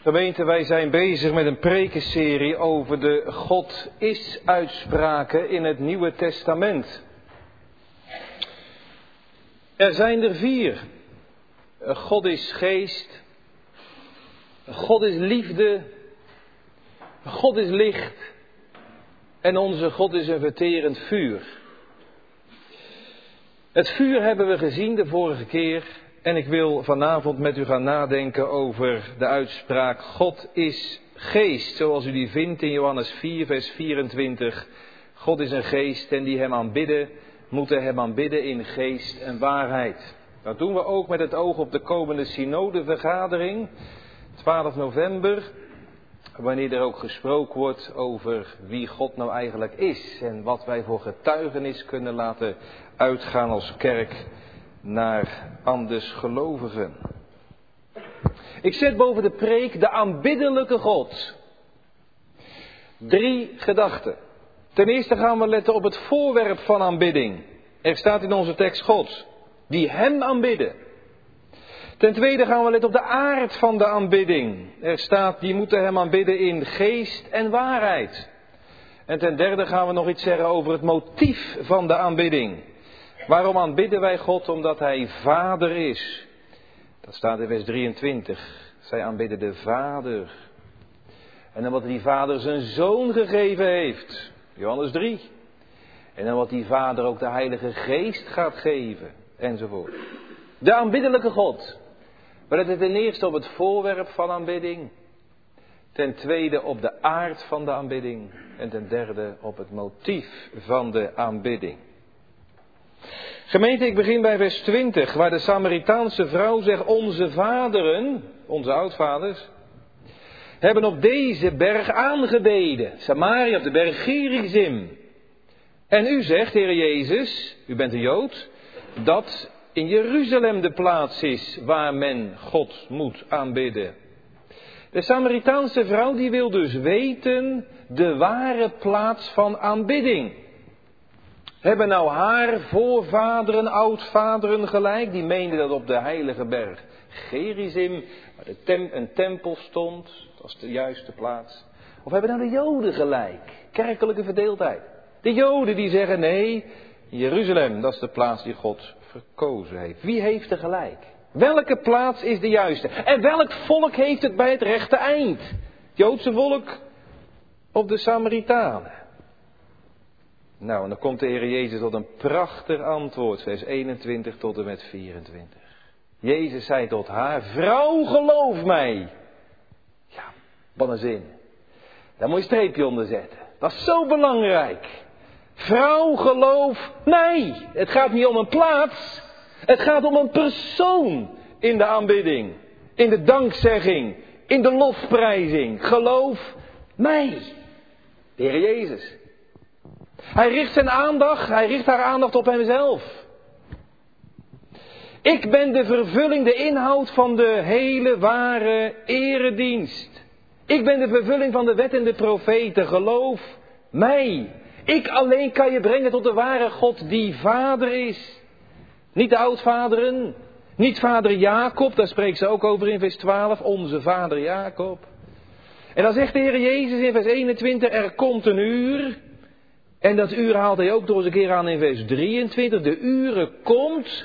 Gemeente, wij zijn bezig met een prekenserie over de God is-uitspraken in het Nieuwe Testament. Er zijn er 4. God is geest, God is liefde, God is licht en onze God is een verterend vuur. Het vuur hebben we gezien de vorige keer. En ik wil vanavond met u gaan nadenken over de uitspraak God is geest. Zoals u die vindt in Johannes 4 vers 24. God is een geest en die hem aanbidden, moeten hem aanbidden in geest en waarheid. Dat doen we ook met het oog op de komende synodevergadering. 12 november. Wanneer er ook gesproken wordt over wie God nou eigenlijk is. En wat wij voor getuigenis kunnen laten uitgaan als kerk naar andersgelovigen. Ik zet boven de preek de aanbiddelijke God. 3 gedachten. Ten eerste gaan we letten op het voorwerp van aanbidding. Er staat in onze tekst God, die hem aanbidden. Ten tweede gaan we letten op de aard van de aanbidding. Er staat, die moeten hem aanbidden in geest en waarheid. En ten derde gaan we nog iets zeggen over het motief van de aanbidding. Waarom aanbidden wij God? Omdat hij Vader is. Dat staat in vers 23. Zij aanbidden de Vader. En dan wat die Vader zijn Zoon gegeven heeft. Johannes 3. En dan wat die Vader ook de Heilige Geest gaat geven. Enzovoort. De aanbiddelijke God. We letten ten eerste op het voorwerp van aanbidding. Ten tweede op de aard van de aanbidding. En ten derde op het motief van de aanbidding. Gemeente, ik begin bij vers 20, waar de Samaritaanse vrouw zegt, onze vaderen, onze oudvaders, hebben op deze berg aangebeden. Samaria, op de berg Gerizim. En u zegt, Heer Jezus, u bent een Jood, dat in Jeruzalem de plaats is waar men God moet aanbidden. De Samaritaanse vrouw die wil dus weten de ware plaats van aanbidding. Hebben nou haar voorvaderen, oudvaderen gelijk? Die meenden dat op de heilige berg Gerizim, waar een tempel stond, dat was de juiste plaats. Of hebben nou de Joden gelijk? Kerkelijke verdeeldheid. De Joden die zeggen nee, Jeruzalem, dat is de plaats die God verkozen heeft. Wie heeft er gelijk? Welke plaats is de juiste? En welk volk heeft het bij het rechte eind? Het Joodse volk of de Samaritanen? Nou, en dan komt de Heer Jezus tot een prachtig antwoord, vers 21 tot en met 24. Jezus zei tot haar, vrouw geloof mij. Ja, wat een zin. Daar moet je een streepje onder zetten. Dat is zo belangrijk. Vrouw geloof mij. Het gaat niet om een plaats. Het gaat om een persoon in de aanbidding. In de dankzegging. In de lofprijzing. Geloof mij. De Heer Jezus. Hij richt haar aandacht op hemzelf. Ik ben de vervulling, de inhoud van de hele ware eredienst. Ik ben de vervulling van de wet en de profeten. Geloof mij. Ik alleen kan je brengen tot de ware God die Vader is. Niet de oudvaderen. Niet vader Jacob, daar spreekt ze ook over in vers 12. Onze vader Jacob. En dan zegt de Heer Jezus in vers 21, er komt een uur. En dat uur haalt hij ook nog eens een keer aan in vers 23. De uren komt.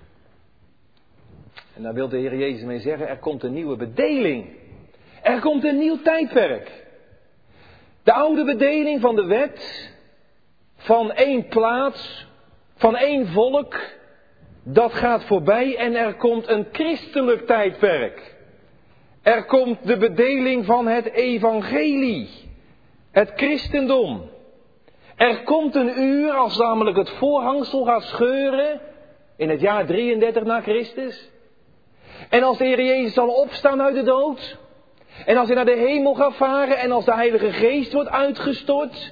En daar wil de Heer Jezus mee zeggen, er komt een nieuwe bedeling. Er komt een nieuw tijdperk. De oude bedeling van de wet, van één plaats, van één volk, dat gaat voorbij en er komt een christelijk tijdperk. Er komt de bedeling van het evangelie, het christendom. Er komt een uur als namelijk het voorhangsel gaat scheuren in het jaar 33 na Christus. En als de Heer Jezus zal opstaan uit de dood. En als hij naar de hemel gaat varen en als de Heilige Geest wordt uitgestort.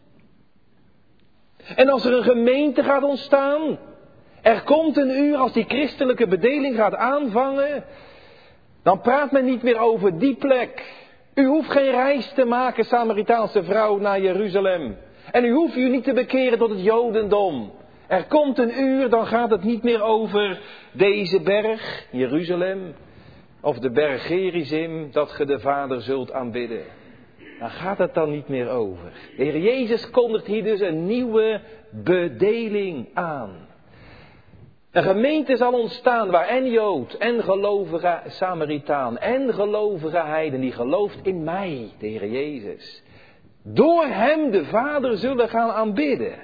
En als er een gemeente gaat ontstaan. Er komt een uur als die christelijke bedeling gaat aanvangen. Dan praat men niet meer over die plek. U hoeft geen reis te maken, Samaritaanse vrouw, naar Jeruzalem. En u hoeft u niet te bekeren tot het Jodendom. Er komt een uur, dan gaat het niet meer over deze berg, Jeruzalem. of de berg Gerizim, dat ge de Vader zult aanbidden. Daar gaat het dan niet meer over. De Heer Jezus kondigt hier dus een nieuwe bedeling aan. Een gemeente zal ontstaan waar en Jood en gelovige Samaritaan en gelovige heiden die gelooft in mij, de Heer Jezus, door hem de Vader zullen gaan aanbidden.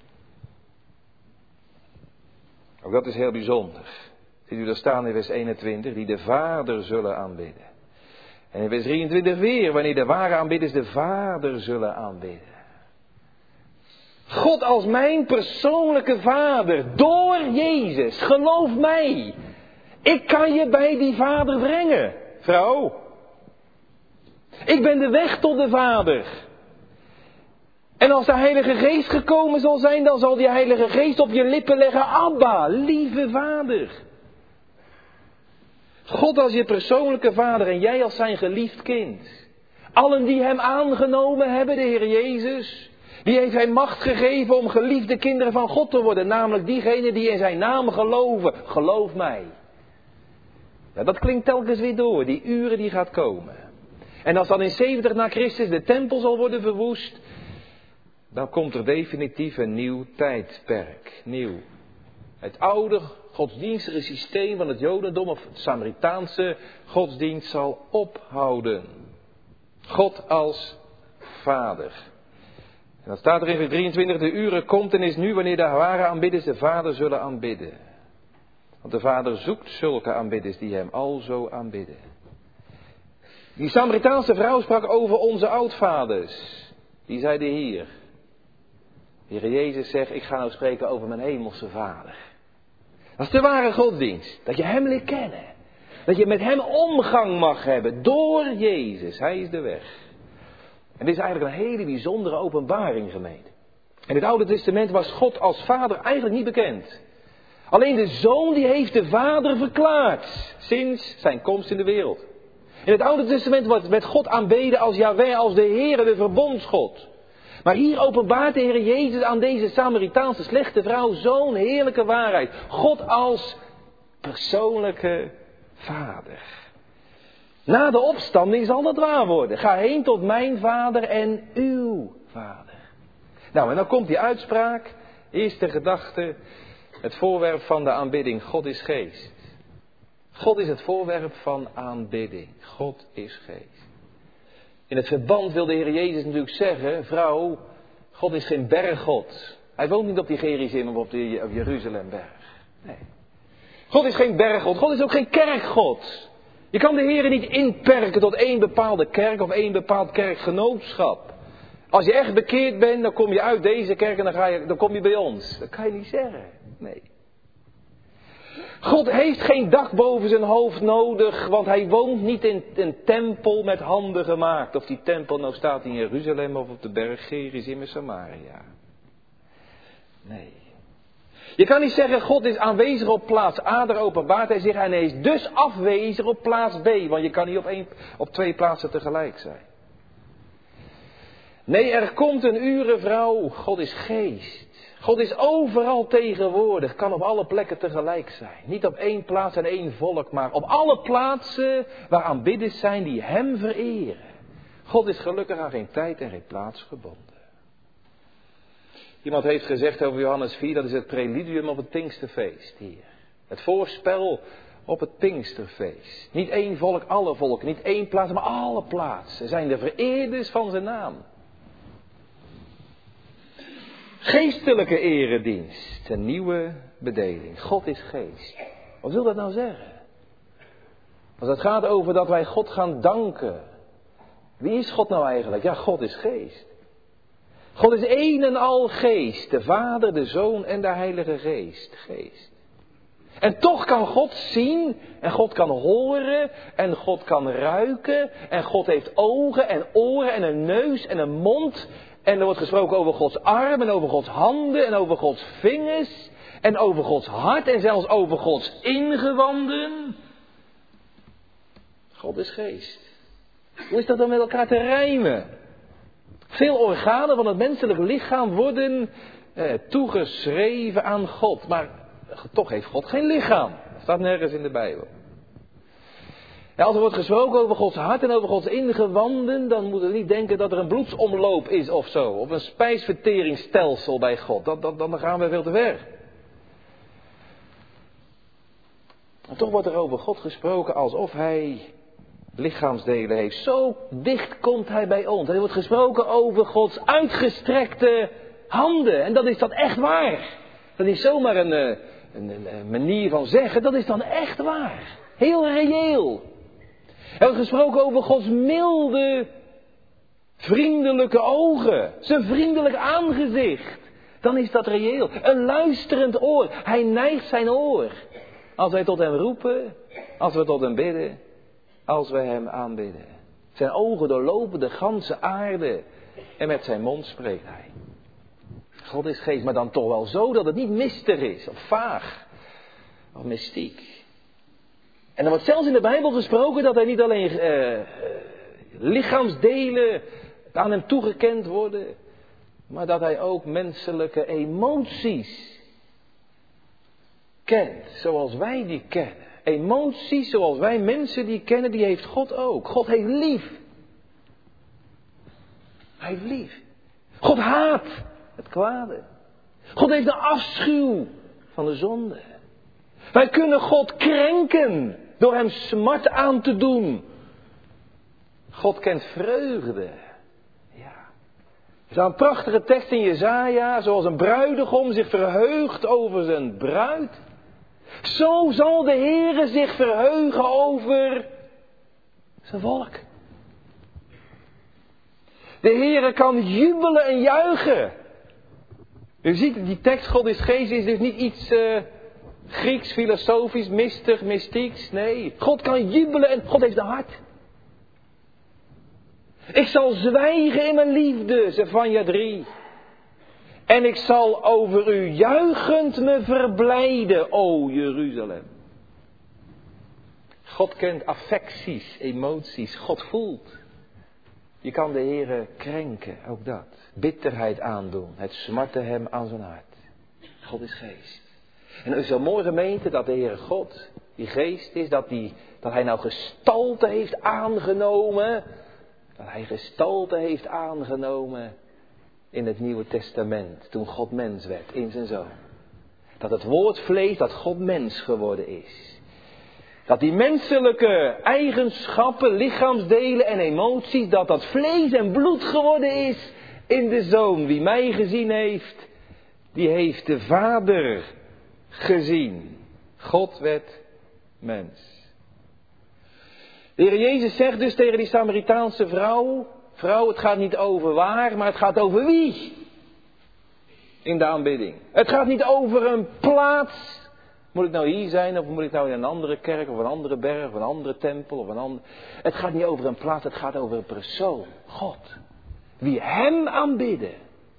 Ook dat is heel bijzonder. Ziet u daar staan in vers 21, die de Vader zullen aanbidden. En in vers 23 weer, wanneer de ware aanbidders de Vader zullen aanbidden. God als mijn persoonlijke Vader, door Jezus, geloof mij. Ik kan je bij die Vader brengen, vrouw. Ik ben de weg tot de Vader. En als de Heilige Geest gekomen zal zijn, dan zal die Heilige Geest op je lippen leggen, Abba, lieve Vader. God als je persoonlijke Vader en jij als zijn geliefd kind. Allen die hem aangenomen hebben, de Heer Jezus, die heeft hij macht gegeven om geliefde kinderen van God te worden. Namelijk diegenen die in zijn naam geloven. Geloof mij. Ja, dat klinkt telkens weer door, die uren die gaat komen. En als dan in 70 na Christus de tempel zal worden verwoest, dan komt er definitief een nieuw tijdperk. Nieuw. Het oude godsdienstige systeem van het Jodendom of het Samaritaanse godsdienst zal ophouden. God als Vader. En dan staat er in vers 23, de uren komt en is nu wanneer de ware aanbidders de Vader zullen aanbidden. Want de Vader zoekt zulke aanbidders die hem alzo aanbidden. Die Samaritaanse vrouw sprak over onze oudvaders. Die zeiden hier. De Heer Jezus zegt, ik ga nou spreken over mijn hemelse Vader. Dat is de ware godsdienst. Dat je hem leert kennen. Dat je met hem omgang mag hebben door Jezus. Hij is de weg. En dit is eigenlijk een hele bijzondere openbaring, gemeente. In het Oude Testament was God als Vader eigenlijk niet bekend. Alleen de Zoon die heeft de Vader verklaard. Sinds zijn komst in de wereld. In het Oude Testament werd God aanbeden als Yahweh, als de Heere, de verbondsgod. Maar hier openbaart de Heer Jezus aan deze Samaritaanse slechte vrouw zo'n heerlijke waarheid. God als persoonlijke Vader. Na de opstanding zal dat waar worden. Ga heen tot mijn Vader en uw Vader. Nou, en dan komt die uitspraak. Eerste gedachte. Het voorwerp van de aanbidding. God is geest. God is het voorwerp van aanbidding. God is geest. In het verband wil de Heer Jezus natuurlijk zeggen, vrouw, God is geen berggod. Hij woont niet op die Gerizim of op Jeruzalemberg. Nee. God is geen berggod. God is ook geen kerkgod. Je kan de Heer niet inperken tot één bepaalde kerk of één bepaald kerkgenootschap. Als je echt bekeerd bent, dan kom je uit deze kerk en dan kom je bij ons. Dat kan je niet zeggen. Nee. God heeft geen dak boven zijn hoofd nodig, want hij woont niet in een tempel met handen gemaakt. Of die tempel nou staat in Jeruzalem of op de berg Gerizim in Samaria. Nee. Je kan niet zeggen, God is aanwezig op plaats A, daar openbaart hij zich en hij is dus afwezig op plaats B. Want je kan niet op twee plaatsen tegelijk zijn. Nee, er komt een uren, vrouw, God is geest. God is overal tegenwoordig, kan op alle plekken tegelijk zijn. Niet op één plaats en één volk, maar op alle plaatsen waar aanbidders zijn die hem vereren. God is gelukkig aan geen tijd en geen plaats gebonden. Iemand heeft gezegd over Johannes 4, dat is het preludium op het Pinksterfeest hier. Het voorspel op het Pinksterfeest. Niet één volk, alle volken, niet één plaats, maar alle plaatsen zijn de vereerders van zijn naam. Geestelijke eredienst, een nieuwe bedeling. God is geest. Wat wil dat nou zeggen? Als het gaat over dat wij God gaan danken. Wie is God nou eigenlijk? Ja, God is geest. God is één en al geest. De Vader, de Zoon en de Heilige Geest. Geest. En toch kan God zien en God kan horen en God kan ruiken. En God heeft ogen en oren en een neus en een mond. En er wordt gesproken over Gods arm en over Gods handen en over Gods vingers. En over Gods hart en zelfs over Gods ingewanden. God is geest. Hoe is dat dan met elkaar te rijmen? Veel organen van het menselijk lichaam worden toegeschreven aan God. Maar toch heeft God geen lichaam. Dat staat nergens in de Bijbel. En als er wordt gesproken over Gods hart en over Gods ingewanden, dan moeten we niet denken dat er een bloedsomloop is of zo. Of een spijsverteringsstelsel bij God. Dan gaan we veel te ver. En toch wordt er over God gesproken alsof hij lichaamsdelen heeft. Zo dicht komt hij bij ons. Er wordt gesproken over Gods uitgestrekte handen. En dan is dat echt waar. Dat is zomaar een manier van zeggen. Dat is dan echt waar. Heel reëel. Er wordt gesproken over Gods milde, vriendelijke ogen. Zijn vriendelijk aangezicht. Dan is dat reëel. Een luisterend oor. Hij neigt zijn oor. Als wij tot hem roepen. Als we tot hem bidden. Als we hem aanbidden. Zijn ogen doorlopen de ganse aarde. En met zijn mond spreekt hij. God is geest, maar dan toch wel zo dat het niet mister is. Of vaag. Of mystiek. En er wordt zelfs in de Bijbel gesproken dat hij niet alleen lichaamsdelen aan hem toegekend worden. Maar dat hij ook menselijke emoties kent. Zoals wij die kennen. Emoties zoals wij mensen die kennen, die heeft God ook. God heeft lief. Hij heeft lief. God haat het kwade. God heeft een afschuw van de zonde. Wij kunnen God krenken door hem smart aan te doen. God kent vreugde. Ja. Er staat een prachtige tekst in Jesaja, zoals een bruidegom zich verheugt over zijn bruid. Zo zal de Heere zich verheugen over zijn volk. De Heere kan jubelen en juichen. U ziet, die tekst, God is geest, is dus niet iets Grieks, filosofisch, mistig, mystieks. Nee, God kan jubelen en God heeft een hart. Ik zal zwijgen in mijn liefde, Zefanja 3. En ik zal over u juichend me verblijden, o Jeruzalem. God kent affecties, emoties. God voelt. Je kan de Heere krenken, ook dat. Bitterheid aandoen. Het smarten hem aan zijn hart. God is geest. En het is zo mooi gemeente dat de Heere God, die geest is, dat hij nou gestalte heeft aangenomen. Dat hij gestalte heeft aangenomen in het Nieuwe Testament. Toen God mens werd in zijn Zoon. Dat het woord vlees, dat God mens geworden is. Dat die menselijke eigenschappen, lichaamsdelen en emoties, dat vlees en bloed geworden is in de Zoon. Wie mij gezien heeft, die heeft de Vader gezien. God werd mens. De Heer Jezus zegt dus tegen die Samaritaanse vrouw: vrouw, het gaat niet over waar, maar het gaat over wie. In de aanbidding. Het gaat niet over een plaats. Moet ik nou hier zijn of moet ik nou in een andere kerk of een andere berg of een andere tempel of een andere... Het gaat niet over een plaats, het gaat over een persoon. God. Wie hem aanbidden.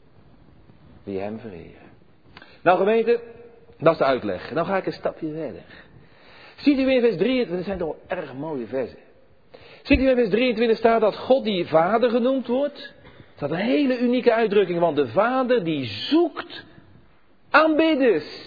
Wie hem vereren. Nou gemeente, dat is de uitleg. Nou ga ik een stapje verder. Ziet u in vers 23, dat zijn toch wel erg mooie versen. Ziet u in vers 23 staat dat God die Vader genoemd wordt. Dat is een hele unieke uitdrukking, want de Vader die zoekt aanbidders.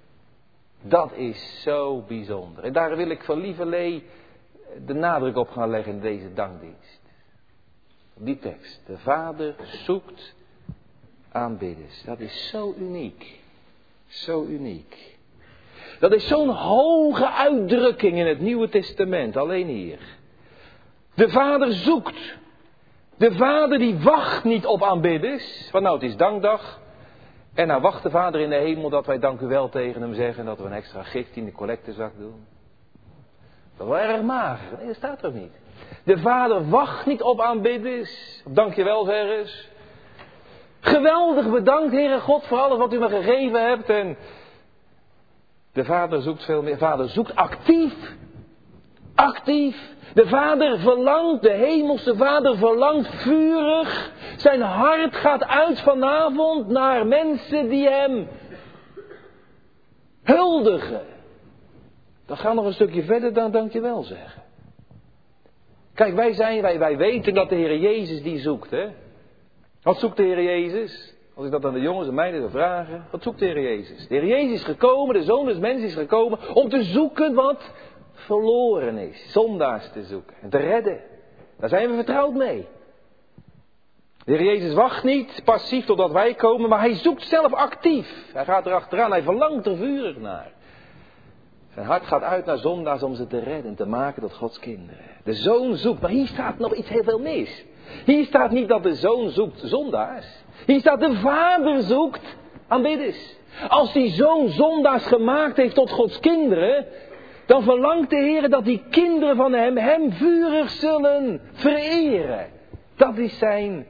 Dat is zo bijzonder. En daar wil ik van lieverlee de nadruk op gaan leggen in deze dankdienst. Op die tekst. De Vader zoekt aanbidders. Dat is zo uniek. Zo uniek. Dat is zo'n hoge uitdrukking in het Nieuwe Testament. Alleen hier. De Vader zoekt. De Vader die wacht niet op aanbidders. Van nou, het is dankdag. En nou wacht de Vader in de hemel dat wij dank u wel tegen hem zeggen. Dat we een extra gift in de collectezak doen. Dat is wel erg mager. Nee, dat staat er ook niet. De Vader wacht niet op aanbidders. Dank je wel, zeg eens. Geweldig bedankt, Heere God, voor alles wat u me gegeven hebt. En de Vader zoekt veel meer. De Vader zoekt actief. Actief. De Vader verlangt, de hemelse Vader verlangt vurig. Zijn hart gaat uit vanavond naar mensen die hem huldigen. Dat gaat nog een stukje verder dan dankjewel zeggen. Kijk, wij weten dat de Heer Jezus die zoekt, hè. Wat zoekt de Heer Jezus? Als ik dat aan de jongens en meiden wil vragen. Wat zoekt de Heer Jezus? De Heer Jezus is gekomen, de Zoon des Mensen is gekomen om te zoeken wat verloren is. Zondaars te zoeken en te redden. Daar zijn we vertrouwd mee. De Heer Jezus wacht niet passief totdat wij komen, maar hij zoekt zelf actief. Hij gaat erachteraan, hij verlangt er vurig naar. Zijn hart gaat uit naar zondaars om ze te redden en te maken tot Gods kinderen. De zoon zoekt, maar hier staat nog iets heel veel mis. Hier staat niet dat de zoon zoekt zondaars. Hier staat de vader zoekt aanbidders. Als die zoon zondaars gemaakt heeft tot Gods kinderen, dan verlangt de Heer dat die kinderen van hem vurig zullen vereren. Dat is zijn,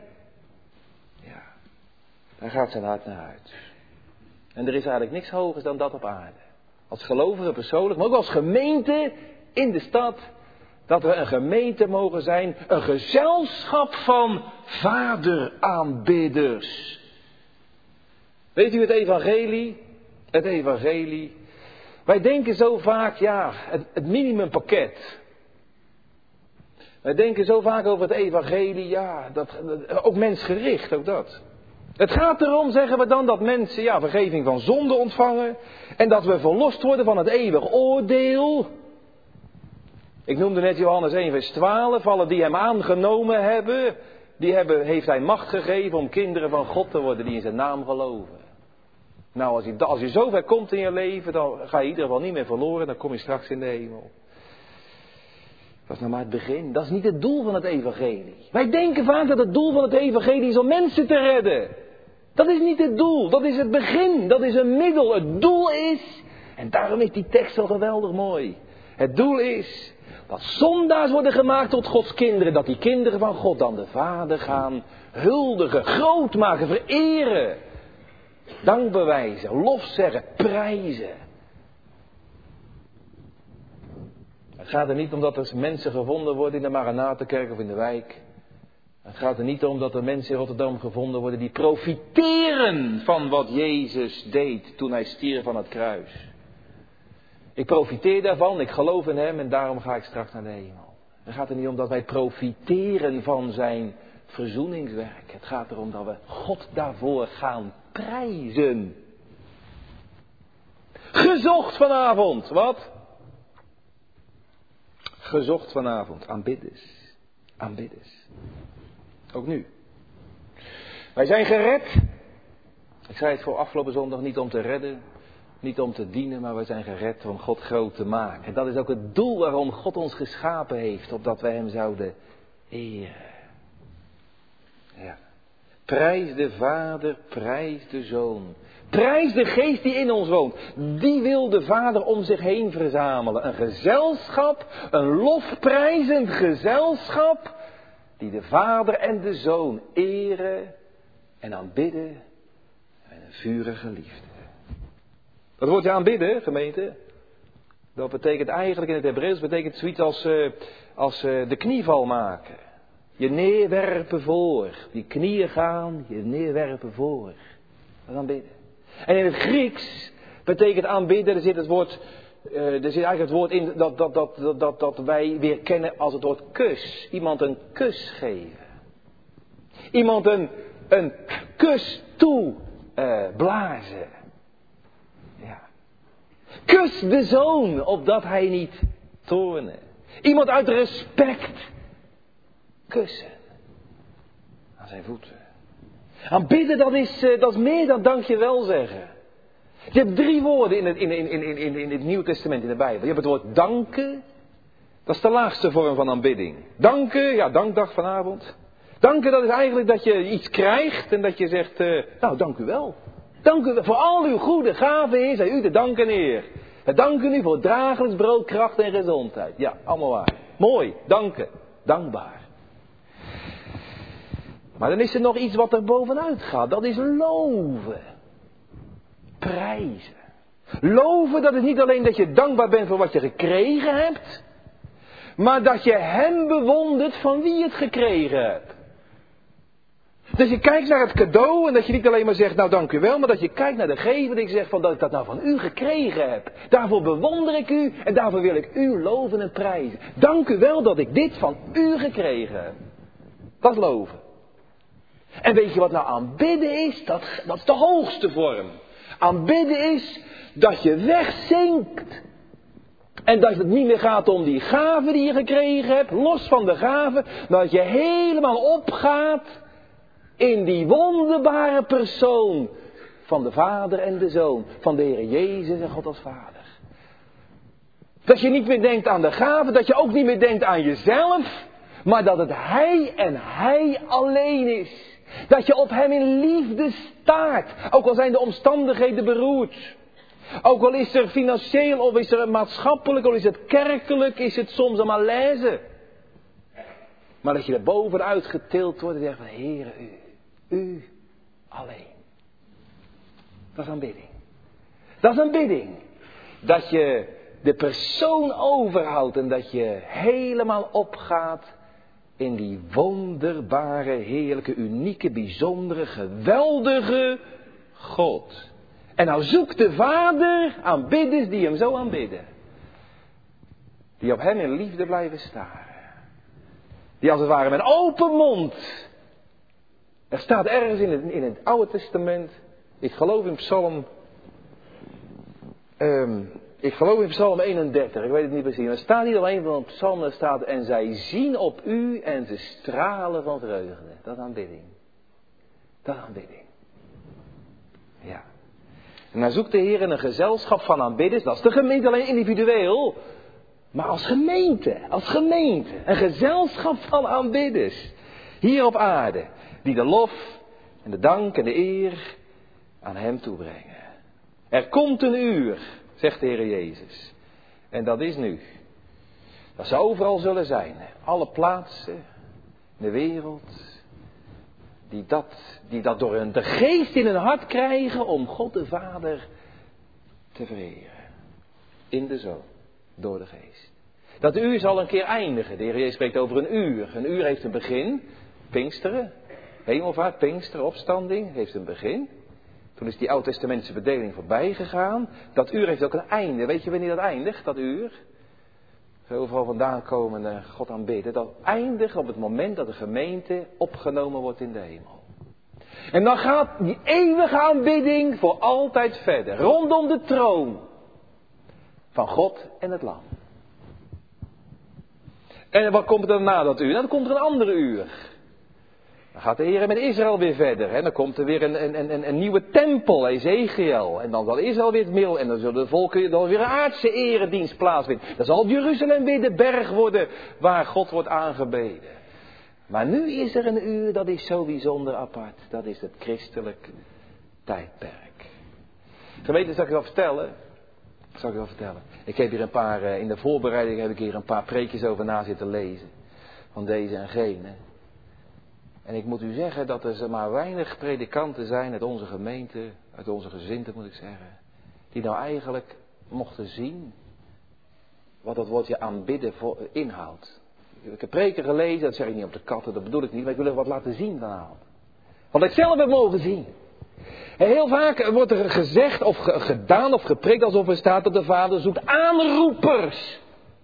daar gaat zijn hart naar uit. En er is eigenlijk niks hogers dan dat op aarde. Als gelovige persoonlijk, maar ook als gemeente in de stad, dat we een gemeente mogen zijn, een gezelschap van vaderaanbidders. Weet u het evangelie? Het evangelie. Wij denken zo vaak, het minimumpakket. Wij denken zo vaak over het evangelie, ook mensgericht, ook dat. Het gaat erom, zeggen we dan, dat mensen vergeving van zonde ontvangen. En dat we verlost worden van het eeuwig oordeel. Ik noemde net Johannes 1 vers 12. Allen die hem aangenomen hebben, heeft hij macht gegeven om kinderen van God te worden die in zijn naam geloven. Nou, als je zover komt in je leven, dan ga je in ieder geval niet meer verloren. Dan kom je straks in de hemel. Dat is nou maar het begin. Dat is niet het doel van het evangelie. Wij denken vaak dat het doel van het evangelie is om mensen te redden. Dat is niet het doel. Dat is het begin. Dat is een middel. Het doel is, en daarom is die tekst zo geweldig mooi. Het doel is dat zondaars worden gemaakt tot Gods kinderen. Dat die kinderen van God dan de Vader gaan huldigen, groot maken, vereren. Dank bewijzen, lof zeggen, prijzen. Het gaat er niet om dat er mensen gevonden worden in de Maranatenkerk of in de wijk. Het gaat er niet om dat er mensen in Rotterdam gevonden worden die profiteren van wat Jezus deed toen hij stierf aan het kruis. Ik profiteer daarvan, ik geloof in hem en daarom ga ik straks naar de hemel. Het gaat er niet om dat wij profiteren van zijn verzoeningswerk. Het gaat erom dat we God daarvoor gaan prijzen. Gezocht vanavond, wat? Gezocht vanavond, aanbidders. Aanbidders. Ook nu. Wij zijn gered. Ik zei het voor afgelopen zondag, niet om te redden, niet om te dienen, maar wij zijn gered om God groot te maken. En dat is ook het doel waarom God ons geschapen heeft, opdat wij hem zouden eren. Ja. Prijs de Vader, prijs de Zoon. Prijs de Geest die in ons woont. Die wil de Vader om zich heen verzamelen. Een gezelschap, een lofprijzend gezelschap, die de Vader en de Zoon eren en aanbidden met een vurige liefde. Dat woordje aanbidden, gemeente, dat betekent eigenlijk in het Hebreeuws zoiets als de knieval maken. Je neerwerpen voor. Die knieën gaan, je neerwerpen voor. Dat is aanbidden. En in het Grieks betekent aanbidden, er zit eigenlijk het woord in dat wij weer kennen als het woord kus. Iemand een kus geven. Iemand een kus toeblazen. Ja. Kus de zoon, opdat hij niet toorne. Iemand uit respect kussen. Aan zijn voeten. Aanbidden, dat is meer dan dankjewel zeggen. Je hebt 3 woorden in het Nieuwe Testament in de Bijbel. Je hebt het woord danken. Dat is de laagste vorm van aanbidding. Danken, ja, dankdag vanavond. Danken, dat is eigenlijk dat je iets krijgt en dat je zegt, dank u wel. Dank u wel voor al uw goede gaven, Heer, zij u de dank en eer. We danken u voor het dagelijks brood, kracht en gezondheid. Ja, allemaal waar. Mooi, danken, dankbaar. Maar dan is er nog iets wat er bovenuit gaat. Dat is loven. Prijzen. Loven, dat is niet alleen dat je dankbaar bent voor wat je gekregen hebt. Maar dat je hem bewondert van wie het gekregen hebt. Dus je kijkt naar het cadeau en dat je niet alleen maar zegt, nou dank u wel. Maar dat je kijkt naar de gever en je zegt van dat ik dat nou van u gekregen heb. Daarvoor bewonder ik u en daarvoor wil ik u loven en prijzen. Dank u wel dat ik dit van u gekregen heb. Dat is loven. En weet je wat nou aanbidden is? Dat is de hoogste vorm. Aanbidden is dat je wegzinkt. En dat het niet meer gaat om die gave die je gekregen hebt, los van de gave, maar dat je helemaal opgaat in die wonderbare persoon van de Vader en de Zoon, van de Heer Jezus en God als Vader. Dat je niet meer denkt aan de gave, dat je ook niet meer denkt aan jezelf, maar dat het Hij en Hij alleen is. Dat je op Hem in liefde staat, ook al zijn de omstandigheden beroerd. Ook al is er financieel, of is er maatschappelijk, of is het kerkelijk, is het soms een malaise. Maar dat je er bovenuit getild wordt en zegt van Heere, u alleen. Dat is aanbidding. Dat is aanbidding. Dat je de persoon overhoudt en dat je helemaal opgaat in die wonderbare, heerlijke, unieke, bijzondere, geweldige God. En nou zoekt de Vader aanbidders die hem zo aanbidden. Die op hem in liefde blijven staren. Die als het ware met open mond. Er staat ergens in het Oude Testament. Ik geloof in Psalm 31. Ik weet het niet precies. Maar er staat hier op een van de psalmen staat. En zij zien op u en ze stralen van vreugde. Dat is aanbidding. Dat is aanbidding. Ja. En dan zoekt de Heer in een gezelschap van aanbidders. Dat is de gemeente alleen individueel. Maar als gemeente. Als gemeente. Een gezelschap van aanbidders. Hier op aarde. Die de lof en de dank en de eer aan hem toebrengen. Er komt een uur, zegt de Heer Jezus. En dat is nu. Dat ze overal zullen zijn. Alle plaatsen in de wereld. Die dat door de geest in hun hart krijgen om God de Vader te vereren. In de Zoon. Door de geest. Dat uur zal een keer eindigen. De Heer Jezus spreekt over een uur. Een uur heeft een begin. Pinksteren. Hemelvaart, Pinksteren, opstanding heeft een begin. Toen is die oud-testamentische bedeling voorbij gegaan. Dat uur heeft ook een einde. Weet je wanneer dat eindigt, dat uur? Zo overal vandaan komen en God aanbidden. Dat eindigt op het moment dat de gemeente opgenomen wordt in de hemel. En dan gaat die eeuwige aanbidding voor altijd verder. Rondom de troon van God en het Lam. En wat komt er dan na dat uur? Nou, dan komt er een andere uur. Dan gaat de Heer met Israël weer verder. En dan komt er weer een nieuwe tempel, Ezekiel. En dan zal Israël weer het middel. En dan zullen de volken dan weer een aardse eredienst plaatsvinden. Dan zal Jeruzalem weer de berg worden waar God wordt aangebeden. Maar nu is er een uur, dat is zo bijzonder apart. Dat is het christelijk tijdperk. Gemeente, zal ik wel vertellen? Ik heb hier in de voorbereiding heb ik hier een paar preekjes over na zitten lezen. Van deze en gene. En ik moet u zeggen dat er maar weinig predikanten zijn uit onze gemeente, uit onze gezinten moet ik zeggen. Die nou eigenlijk mochten zien wat dat woordje aanbidden inhoudt. Ik heb preken gelezen, dat zeg ik niet op de katten, dat bedoel ik niet. Maar ik wil er wat laten zien vanavond. Wat ik zelf heb mogen zien. En heel vaak wordt er gezegd of gedaan of gepreekt alsof er staat dat de Vader zoekt aanroepers.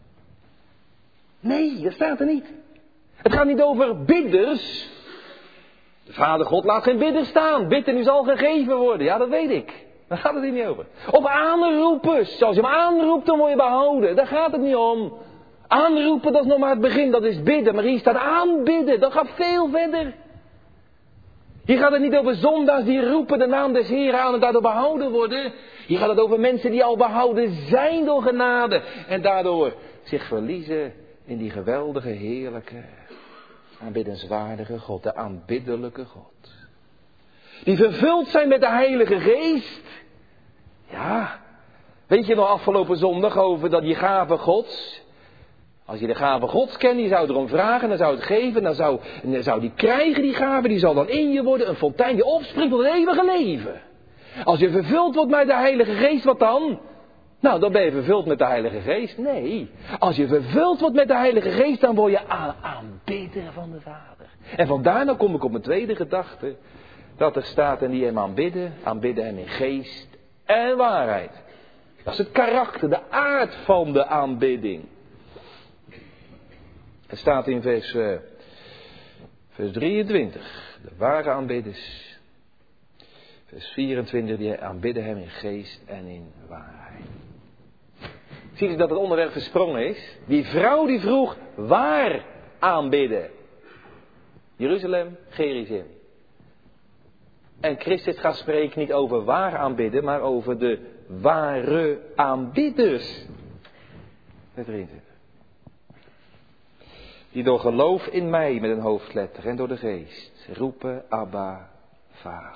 Nee, dat staat er niet. Het gaat niet over bidders. De Vader God laat geen bidder staan. Bid en u zal gegeven worden. Ja, dat weet ik. Daar gaat het hier niet over. Of aanroepers. Als je hem aanroept, dan word je behouden. Daar gaat het niet om. Aanroepen, dat is nog maar het begin. Dat is bidden. Maar hier staat aanbidden. Dat gaat veel verder. Hier gaat het niet over zondaars die roepen de naam des Heren aan en daardoor behouden worden. Hier gaat het over mensen die al behouden zijn door genade. En daardoor zich verliezen in die geweldige, heerlijke, aanbiddenswaardige God. De aanbiddelijke God. Die vervuld zijn met de Heilige Geest. Ja. Weet je nog afgelopen zondag over dat die gave Gods. Als je de gave Gods kent, die zou erom vragen, dan zou het geven, dan zou die krijgen die gave, die zal dan in je worden, een fontein die opspringt tot het eeuwige leven. Als je vervuld wordt met de Heilige Geest, wat dan? Nou, dan ben je vervuld met de Heilige Geest. Nee, als je vervuld wordt met de Heilige Geest, dan word je aanbidder van de Vader. En vandaar, dan kom ik op mijn tweede gedachte, dat er staat en die hem aanbidden hem in geest en waarheid. Dat is het karakter, de aard van de aanbidding. Het staat in vers 23. De ware aanbidders. Vers 24. Die aanbidden hem in geest en in waarheid. Ziet u dat het onderwerp versprongen is? Die vrouw die vroeg, waar aanbidden? Jeruzalem, Gerizim. En Christus gaat spreken niet over waar aanbidden, maar over de ware aanbidders. Vers 23. Die door geloof in mij met een hoofdletter en door de geest roepen Abba, Vader.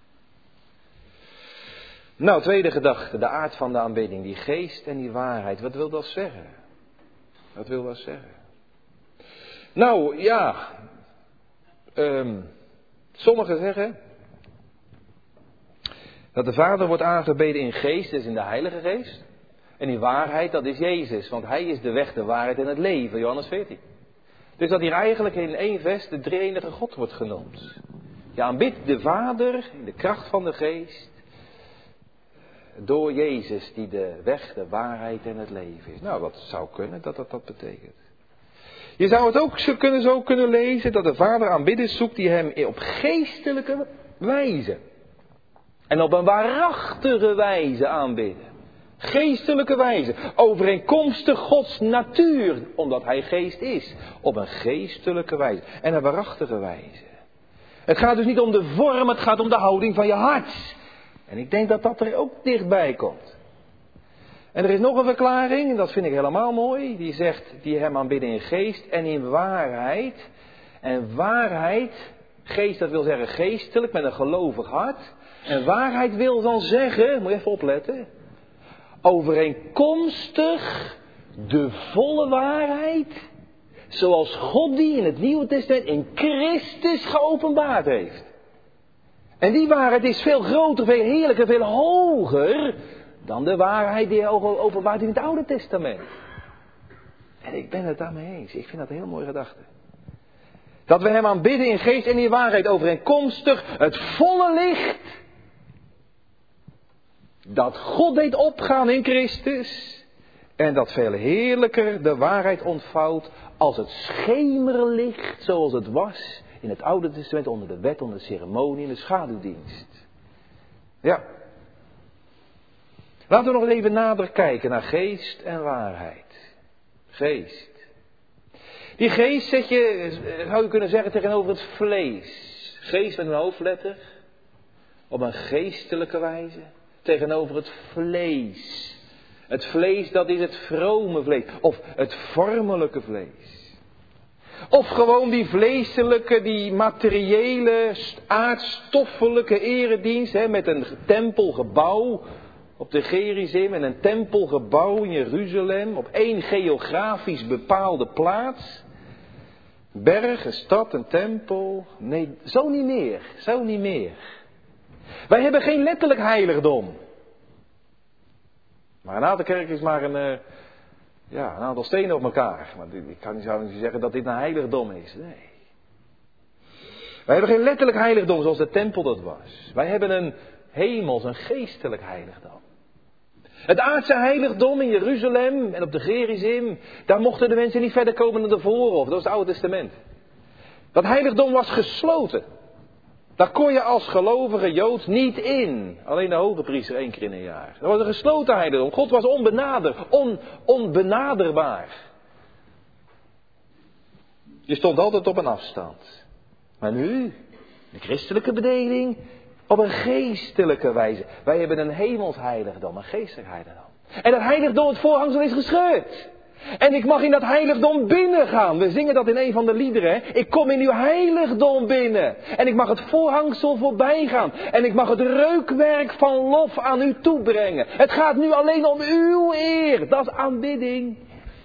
Nou, tweede gedachte, de aard van de aanbidding, die geest en die waarheid. Wat wil dat zeggen? Wat wil dat zeggen? Nou, ja. Sommigen zeggen dat de Vader wordt aangebeden in geest, dus in de Heilige Geest. En die waarheid, dat is Jezus, want Hij is de weg, de waarheid en het leven, Johannes 14. Dus dat hier eigenlijk in één vers de drie-enige God wordt genoemd. Je aanbidt de Vader in de kracht van de geest. Door Jezus die de weg, de waarheid en het leven is. Nou, dat zou kunnen dat betekent. Je zou het ook zo kunnen lezen dat de Vader aanbidders zoekt die hem op geestelijke wijze. En op een waarachtige wijze aanbidden. Geestelijke wijze. Overeenkomstig Gods natuur. Omdat Hij geest is. Op een geestelijke wijze. En een waarachtige wijze. Het gaat dus niet om de vorm. Het gaat om de houding van je hart. En ik denk dat dat er ook dichtbij komt. En er is nog een verklaring. En dat vind ik helemaal mooi. Die zegt die hem aanbidden in geest en in waarheid. En waarheid. Geest dat wil zeggen geestelijk. Met een gelovig hart. En waarheid wil dan zeggen. Moet je even opletten. Overeenkomstig de volle waarheid, zoals God die in het Nieuwe Testament in Christus geopenbaard heeft. En die waarheid is veel groter, veel heerlijker, veel hoger dan de waarheid die hij openbaart in het Oude Testament. En ik ben het daarmee eens. Ik vind dat een heel mooie gedachte. Dat we hem aanbidden in geest en in waarheid overeenkomstig het volle licht dat God deed opgaan in Christus. En dat veel heerlijker de waarheid ontvouwt als het schemerlicht zoals het was in het Oude Testament onder de wet, onder de ceremonie en de schaduwdienst. Ja. Laten we nog even nader kijken naar geest en waarheid. Geest. Die geest zet je, zou je kunnen zeggen, tegenover het vlees. Geest met een hoofdletter. Op een geestelijke wijze. Tegenover het vlees. Het vlees, dat is het vrome vlees. Of het vormelijke vlees. Of gewoon die vleeselijke, die materiële, aardstoffelijke eredienst. Met een tempelgebouw op de Gerizim. En een tempelgebouw in Jeruzalem. Op één geografisch bepaalde plaats. Berg, een stad, een tempel. Nee, zo niet meer. Zo niet meer. Wij hebben geen letterlijk heiligdom. Maar een aantal kerken is maar een aantal stenen op elkaar. Maar ik zou niet zeggen dat dit een heiligdom is. Nee. Wij hebben geen letterlijk heiligdom zoals de tempel dat was. Wij hebben een hemels, een geestelijk heiligdom. Het aardse heiligdom in Jeruzalem en op de Gerizim, daar mochten de mensen niet verder komen dan de voorhof. Dat was het Oude Testament. Dat heiligdom was gesloten. Daar kon je als gelovige Jood niet in. Alleen de hoge priester 1 keer in een jaar. Dat was een gesloten heiligdom. God was onbenaderbaar. Je stond altijd op een afstand. Maar nu, de christelijke bedeling, op een geestelijke wijze. Wij hebben een hemels heiligdom, een geestelijk heiligdom. En dat heiligdom, het voorhangsel is gescheurd. En ik mag in dat heiligdom binnengaan. We zingen dat in een van de liederen. Hè? Ik kom in uw heiligdom binnen. En ik mag het voorhangsel voorbij gaan. En ik mag het reukwerk van lof aan u toebrengen. Het gaat nu alleen om uw eer. Dat is aanbidding.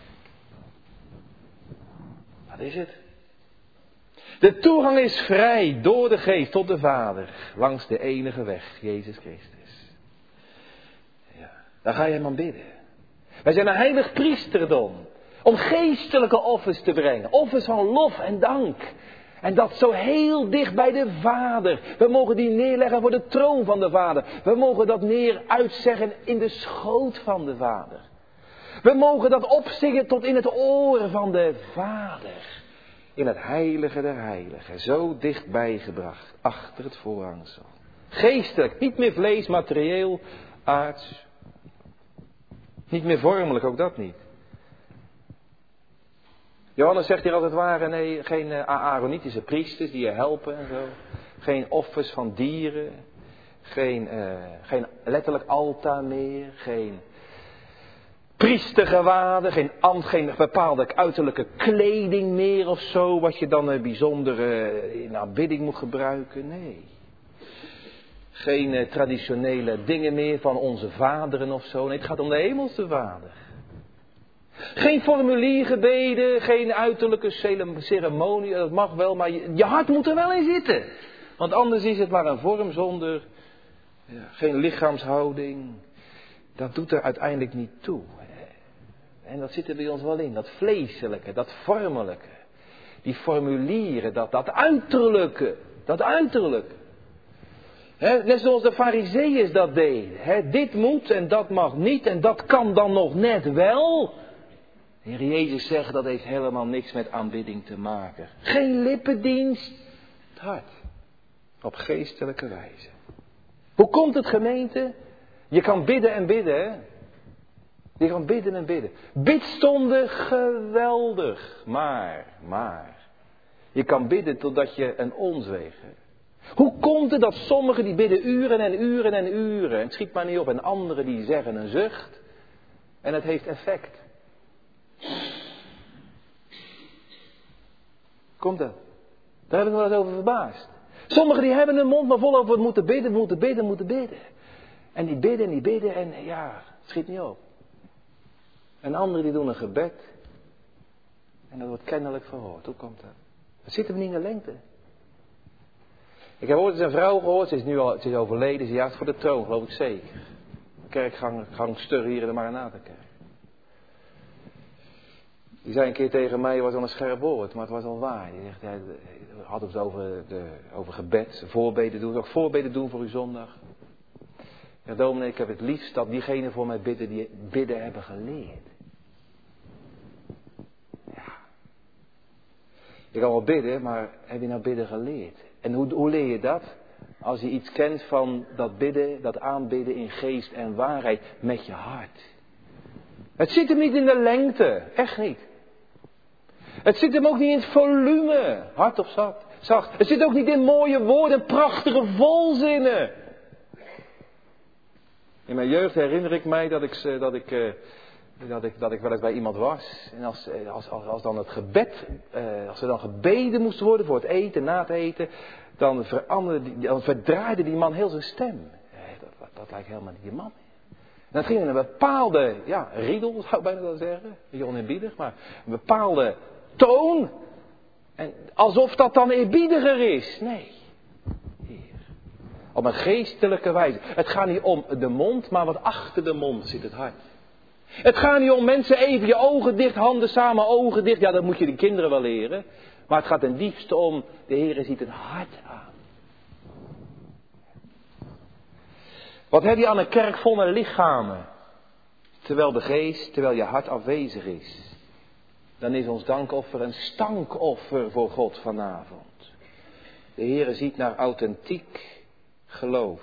Wat is het? De toegang is vrij door de geest tot de Vader. Langs de enige weg, Jezus Christus. Ja, daar ga je hem aanbidden. Wij zijn een heilig priesterdom. Om geestelijke offers te brengen. Offers van lof en dank. En dat zo heel dicht bij de Vader. We mogen die neerleggen voor de troon van de Vader. We mogen dat uitzeggen in de schoot van de Vader. We mogen dat opzingen tot in het oor van de Vader. In het heilige der heiligen. Zo dichtbij gebracht. Achter het voorhangsel. Geestelijk. Niet meer vlees, materieel, aards. Niet meer vormelijk, ook dat niet. Johannes zegt hier als het ware, nee, geen Aaronitische priesters die je helpen en zo. Geen offers van dieren. Geen letterlijk altaar meer. Geen priestergewaden. Geen bepaalde uiterlijke kleding meer of zo. Wat je dan bijzonder in aanbidding moet gebruiken. Nee. Geen traditionele dingen meer van onze vaderen of zo. Nee, het gaat om de hemelse Vader. Geen formuliergebeden, geen uiterlijke ceremonie, dat mag wel, maar je hart moet er wel in zitten. Want anders is het maar een vorm zonder geen lichaamshouding. Dat doet er uiteindelijk niet toe. En dat zit er bij ons wel in, dat vleeselijke, dat vormelijke. Die formulieren, dat uiterlijke, dat uiterlijke. Net zoals de Farizeeërs dat deden. Dit moet en dat mag niet en dat kan dan nog net wel. De Heer Jezus zegt dat heeft helemaal niks met aanbidding te maken. Geen lippendienst, het hart. Op geestelijke wijze. Hoe komt het, gemeente? Je kan bidden en bidden, hè? Je kan bidden en bidden. Bidstonden, geweldig. Maar. Je kan bidden totdat je een ons weegt. Hoe komt het dat sommigen die bidden uren en uren en uren. En het schiet maar niet op. En anderen die zeggen een zucht. En het heeft effect. Komt dat? Daar heb ik me wel eens over verbaasd. Sommigen die hebben hun mond maar vol over moeten bidden. En die bidden en ja, het schiet niet op. En anderen die doen een gebed. En dat wordt kennelijk verhoord. Hoe komt dat? Dat zit hem niet in de lengte. Ik heb ooit eens een vrouw gehoord, ze is overleden, ze jaagt voor de troon, geloof ik zeker. Kerkgangster hier in de Maranathakerk. Die zei een keer tegen mij, het was al een scherp woord, maar het was al waar. Die zegt, hij had het over gebed, voorbeden doen. Ook voorbeden doen voor uw zondag. Ja, dominee, ik heb het liefst dat diegenen voor mij bidden die bidden hebben geleerd. Ja. Je kan wel bidden, maar heb je nou bidden geleerd? En hoe leer je dat? Als je iets kent van dat bidden, dat aanbidden in geest en waarheid met je hart. Het zit hem niet in de lengte, echt niet. Het zit hem ook niet in het volume, hard of zacht. Het zit ook niet in mooie woorden, prachtige volzinnen. In mijn jeugd herinner ik mij dat ik wel eens bij iemand was. En als dan het gebed, als er dan gebeden moest worden voor het eten, na het eten, dan verdraaide die man heel zijn stem. Dat lijkt helemaal niet die man. En dat ging in een bepaalde, riedel zou ik bijna wel zeggen. Een beetje oneerbiedig, maar een bepaalde toon. En alsof dat dan eerbiediger is. Nee. Op een geestelijke wijze. Het gaat niet om de mond, maar wat achter de mond zit het hart. Het gaat niet om mensen even je ogen dicht, handen samen, ogen dicht. Ja, dat moet je de kinderen wel leren. Maar het gaat ten diepste om, de Heer ziet het hart aan. Wat heb je aan een kerk vol met lichamen? Terwijl je hart afwezig is. Dan is ons dankoffer een stankoffer voor God vanavond. De Heer ziet naar authentiek geloof.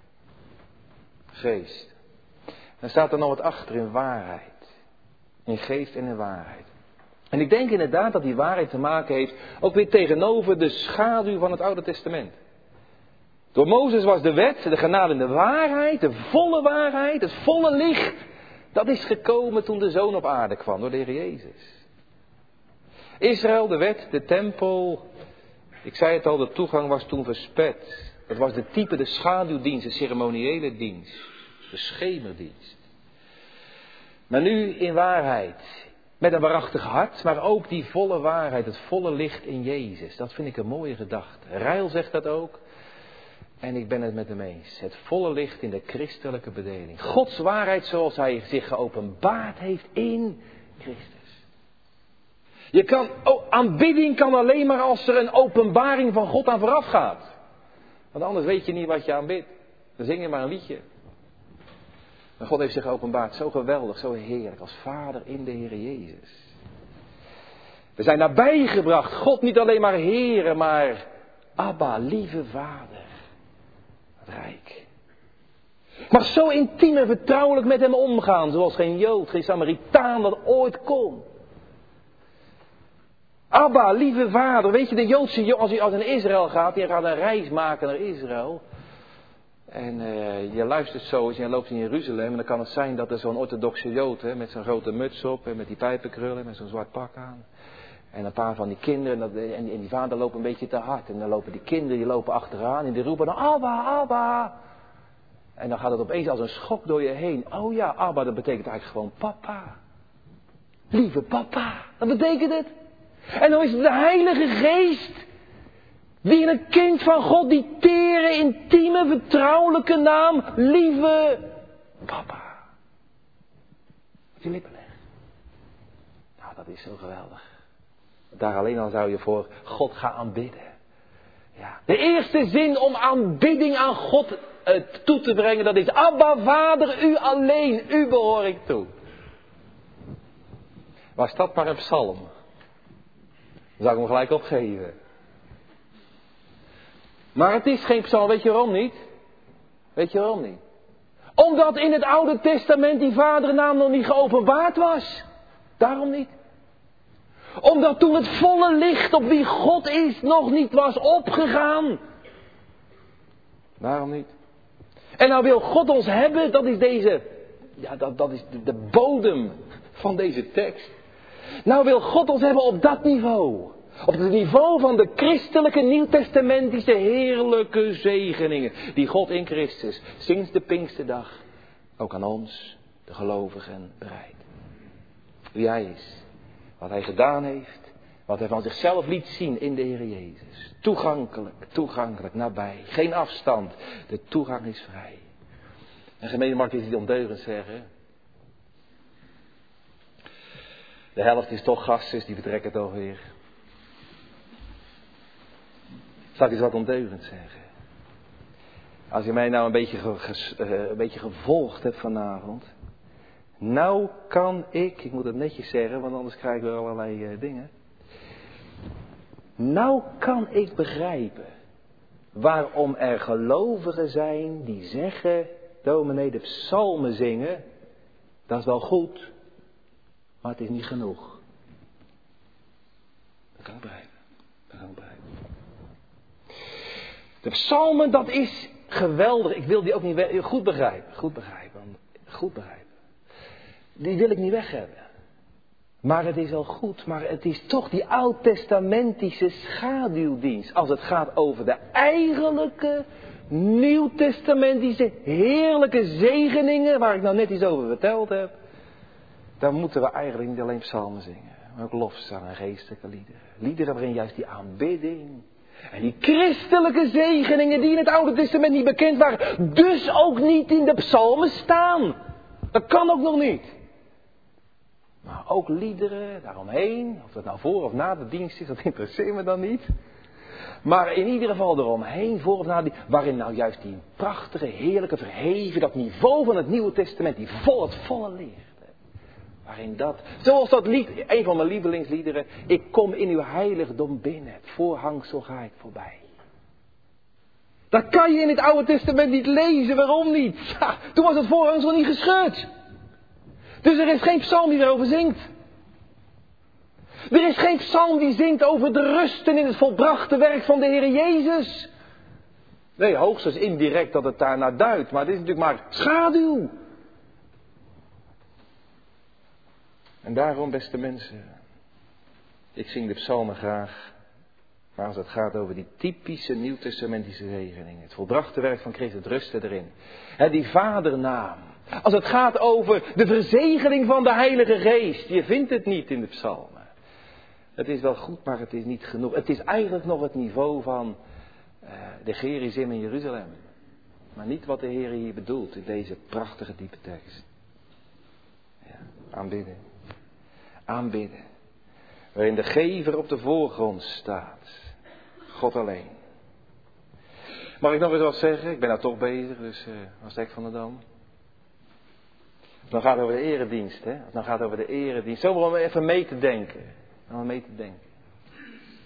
Geest. Dan staat er nog wat achter in waarheid. In geest en in waarheid. En ik denk inderdaad dat die waarheid te maken heeft ook weer tegenover de schaduw van het Oude Testament. Door Mozes was de wet, de genade en de waarheid, de volle waarheid, het volle licht. Dat is gekomen toen de Zoon op aarde kwam, door de Heer Jezus. Israël, de wet, de tempel. Ik zei het al, de toegang was toen versperd. Dat was de type, de schaduwdienst, de ceremoniële dienst. De schemerdienst. Maar nu in waarheid. Met een waarachtig hart, maar ook die volle waarheid, het volle licht in Jezus. Dat vind ik een mooie gedachte. Rijl zegt dat ook. En ik ben het met hem eens. Het volle licht in de christelijke bedeling. Gods waarheid zoals hij zich geopenbaard heeft in Christus. Aanbidding kan alleen maar als er een openbaring van God aan vooraf gaat. Want anders weet je niet wat je aanbidt. Dan zing je maar een liedje. Maar God heeft zich geopenbaard zo geweldig, zo heerlijk als Vader in de Heer Jezus. We zijn nabijgebracht. God niet alleen maar Heere, maar Abba, lieve Vader. Rijk. Mag zo intiem en vertrouwelijk met hem omgaan, zoals geen Jood, geen Samaritaan dat ooit kon. Abba, lieve vader, weet je, de Joodse, als hij naar Israël gaat, die gaat een reis maken naar Israël. En je luistert zo eens en je loopt in Jeruzalem en dan kan het zijn dat er zo'n orthodoxe Jood, met zo'n grote muts op en met die pijpenkrullen, met zo'n zwart pak aan. En een paar van die kinderen, en die vader loopt een beetje te hard. En dan lopen die kinderen, die lopen achteraan en die roepen dan, Abba, Abba. En dan gaat het opeens als een schok door je heen. Oh ja, Abba, dat betekent eigenlijk gewoon papa. Lieve papa, dat betekent het. En dan is het de Heilige Geest die in een kind van God die tere, intieme, vertrouwelijke naam, lieve papa, op je lippen legt. Nou, dat is zo geweldig. Daar alleen al zou je voor God gaan aanbidden. Ja. De eerste zin om aanbidding aan God toe te brengen, dat is Abba, Vader, u alleen, u behoor ik toe. Was dat maar een psalm? Dan zou ik hem gelijk opgeven. Maar het is geen psalm, weet je waarom niet? Weet je waarom niet? Omdat in het Oude Testament die vadernaam nog niet geopenbaard was. Daarom niet. Omdat toen het volle licht op wie God is nog niet was opgegaan. Daarom niet. En nou wil God ons hebben, dat is deze, ja, dat is de bodem van deze tekst. Nou wil God ons hebben op dat niveau. Op het niveau van de christelijke nieuwtestamentische heerlijke zegeningen. Die God in Christus sinds de Pinksterdag ook aan ons, de gelovigen, bereidt. Wie Hij is. Wat Hij gedaan heeft. Wat Hij van zichzelf liet zien in de Heer Jezus. Toegankelijk, nabij. Geen afstand. De toegang is vrij. En gemeente, mag ik iets ondeugend zeggen. De helft is toch gasten, die vertrekken toch weer. Zal ik eens wat ondeugend zeggen? Als je mij nou een beetje gevolgd hebt vanavond. Nou kan ik moet het netjes zeggen, want anders krijgen we allerlei dingen. Nou kan ik begrijpen waarom er gelovigen zijn die zeggen, dominee, de psalmen zingen, dat is wel goed, maar het is niet genoeg. Dat kan ik begrijpen. De psalmen, dat is geweldig. Ik wil die ook niet goed begrijpen. Die wil ik niet weg hebben. Maar het is wel goed, maar het is toch die oud-testamentische schaduwdienst. Als het gaat over de eigenlijke, nieuwtestamentische, heerlijke zegeningen, waar ik nou net iets over verteld heb. Dan moeten we eigenlijk niet alleen psalmen zingen, maar ook lofzang en geestelijke liederen. Liederen waarin juist die aanbidding en die christelijke zegeningen die in het Oude Testament niet bekend waren, dus ook niet in de psalmen staan. Dat kan ook nog niet. Maar ook liederen daaromheen, of dat nou voor of na de dienst is, dat interesseert me dan niet. Maar in ieder geval eromheen, voor of na die, waarin nou juist die prachtige, heerlijke, verheven, dat niveau van het Nieuwe Testament, die het volle licht. Waarin dat, zoals dat lied, een van mijn lievelingsliederen, ik kom in uw heiligdom binnen, het voorhangsel ga ik voorbij. Dat kan je in het Oude Testament niet lezen, waarom niet? Ja, toen was het voorhangsel niet gescheurd. Dus er is geen psalm die erover zingt. Er is geen psalm die zingt over de rusten in het volbrachte werk van de Heer Jezus. Nee, hoogstens indirect dat het daar naar duidt, maar dit is natuurlijk maar schaduw. En daarom, beste mensen, ik zing de psalmen graag. Maar als het gaat over die typische nieuwtestamentische zegeningen, het volbrachte werk van Christus, het rusten erin. Die vadernaam. Als het gaat over de verzegeling van de Heilige Geest. Je vindt het niet in de psalmen. Het is wel goed, maar het is niet genoeg. Het is eigenlijk nog het niveau van de Gerizim in Jeruzalem. Maar niet wat de Heer hier bedoelt in deze prachtige diepe tekst. Ja, aanbidden. Waarin de gever op de voorgrond staat. God alleen. Mag ik nog eens wat zeggen? Ik ben nou toch bezig, dus wat zeg ik van de Dam? Dan gaat het over de eredienst, hè? Dan gaat het over de eredienst. Zo om even mee te denken.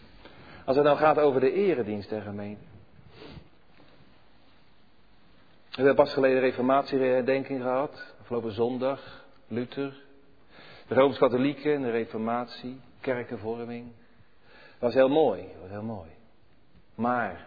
Als het nou gaat over de eredienst der gemeente. We hebben pas geleden reformatieherdenking gehad. Afgelopen zondag. Luther. De Rooms-Katholieken en de reformatie. Kerkenvorming. Dat was heel mooi. Dat was heel mooi. Maar.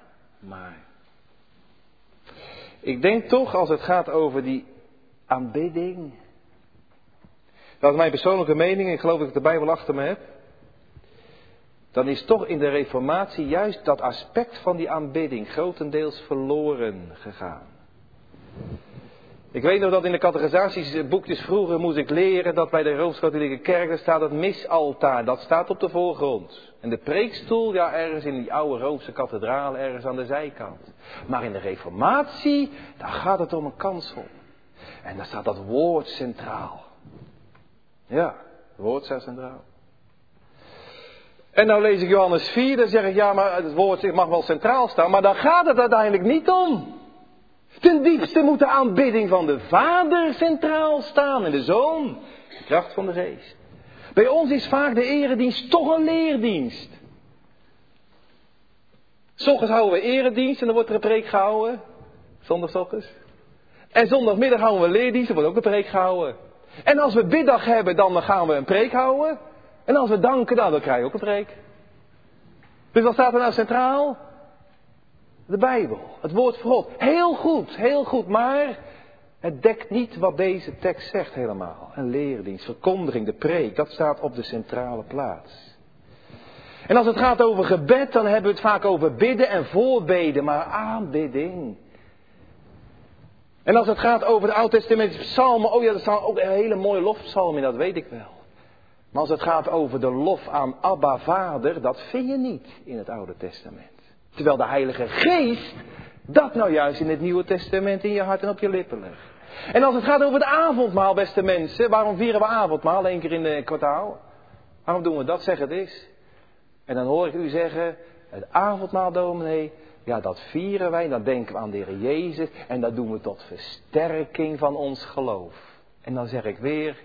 Ik denk toch als het gaat over die aanbidding. Dat is mijn persoonlijke mening. Ik geloof dat ik de Bijbel achter me heb. Dan is toch in de reformatie juist dat aspect van die aanbidding grotendeels verloren gegaan. Ik weet nog dat in de catechisaties-boekjes vroeger moest ik leren dat bij de Rooms-Katholieke Kerk er staat het misaltaar. Dat staat op de voorgrond. En de preekstoel, ja, ergens in die oude Roomse kathedraal, ergens aan de zijkant. Maar in de reformatie, daar gaat het om een kansel. En daar staat dat woord centraal. Ja, het woord staat centraal. En nou lees ik Johannes 4, dan zeg ik, ja, maar het woord mag wel centraal staan, maar daar gaat het uiteindelijk niet om. Ten diepste moet de aanbidding van de Vader centraal staan en de Zoon, de kracht van de Geest. Bij ons is vaak de eredienst toch een leerdienst. 's Ochtends houden we eredienst en dan wordt er een preek gehouden. Zondagochtends. En zondagmiddag houden we leerdienst en wordt ook een preek gehouden. En als we biddag hebben, dan gaan we een preek houden. En als we danken, dan krijg je ook een preek. Dus wat staat er nou centraal? De Bijbel, het woord van God. Heel goed, maar het dekt niet wat deze tekst zegt helemaal. Een leerdienst, verkondiging, de preek, dat staat op de centrale plaats. En als het gaat over gebed, dan hebben we het vaak over bidden en voorbeden, maar aanbidding. En als het gaat over de Oud-testamentische psalmen, oh ja, er staan ook een hele mooie lofpsalmen in, dat weet ik wel. Maar als het gaat over de lof aan Abba Vader, dat vind je niet in het Oude Testament. Terwijl de Heilige Geest dat nou juist in het Nieuwe Testament in je hart en op je lippen legt. En als het gaat over het avondmaal, beste mensen, waarom vieren we avondmaal 1 keer in het kwartaal? Waarom doen we dat? Zeg het eens. En dan hoor ik u zeggen, het avondmaal, dominee, ja, dat vieren wij, dan denken we aan de Heer Jezus en dat doen we tot versterking van ons geloof. En dan zeg ik weer,